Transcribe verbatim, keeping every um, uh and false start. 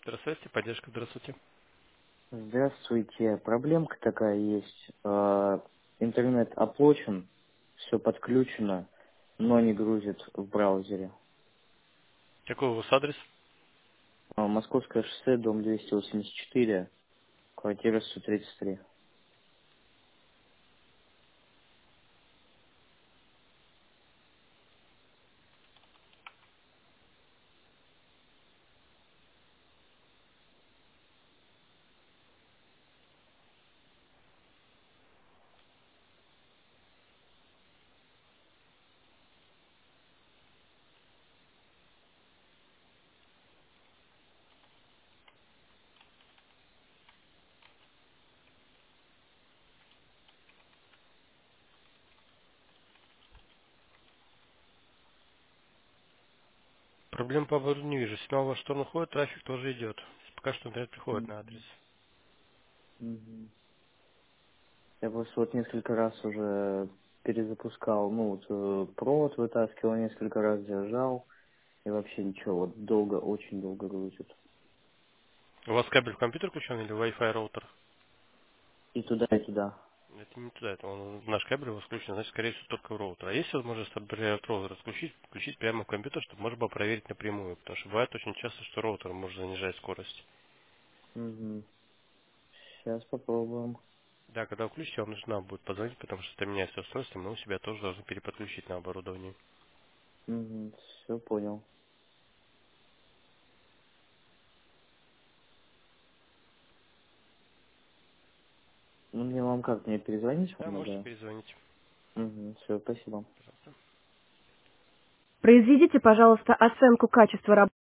Здравствуйте, поддержка, здравствуйте. Здравствуйте. Проблемка такая есть. Э, Интернет оплачен, все подключено, но не грузит в браузере. Какой у вас адрес? Э, Московское шоссе, дом двести восемьдесят четыре, квартира сто тридцать три. Проблем по оборудованию не вижу. Сигнал в вашу сторону ходит, трафик тоже идет. Пока что интернет приходит М, на адрес. мгм. Я просто вот несколько раз уже перезапускал, ну вот э, провод вытаскивал, несколько раз держал, и вообще ничего, вот долго, очень долго грузит. У вас кабель в компьютер включен или Wi-Fi роутер? И туда, и туда. Это не туда, это он, наш кабель у вас включен, значит, скорее всего, только в роутер. А есть возможность, например, от роутера включить, включить прямо в компьютер, чтобы можно было проверить напрямую? Потому что бывает очень часто, что роутер может занижать скорость. Сейчас попробуем. Да, когда включите, вам нужно будет позвонить, потому что это меняется устройство, мы у себя тоже должны переподключить на оборудование. Все понял. Ну, мне вам как, мне перезвонить Да, вам можете надо? перезвонить. Угу, все, спасибо. Пожалуйста. Произведите, пожалуйста, оценку качества работы.